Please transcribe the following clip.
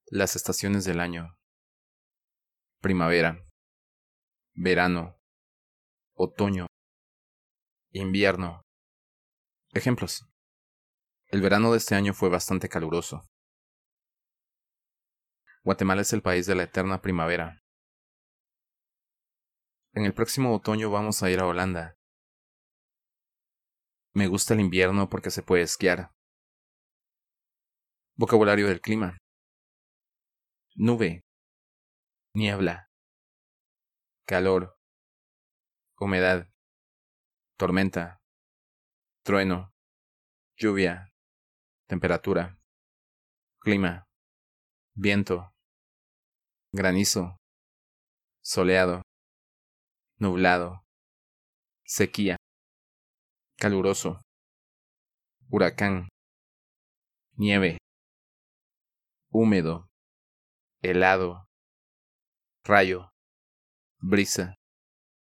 Las estaciones del año: primavera, verano, otoño, invierno. Ejemplos: el verano de este año fue bastante caluroso. Guatemala es el país de la eterna primavera. En el próximo otoño vamos a ir a Holanda. Me gusta el invierno porque se puede esquiar. Vocabulario del clima: nube, niebla, calor, humedad, tormenta, trueno, lluvia, temperatura, clima, viento, granizo, soleado, nublado, sequía, caluroso, huracán, nieve, húmedo, helado, rayo, brisa,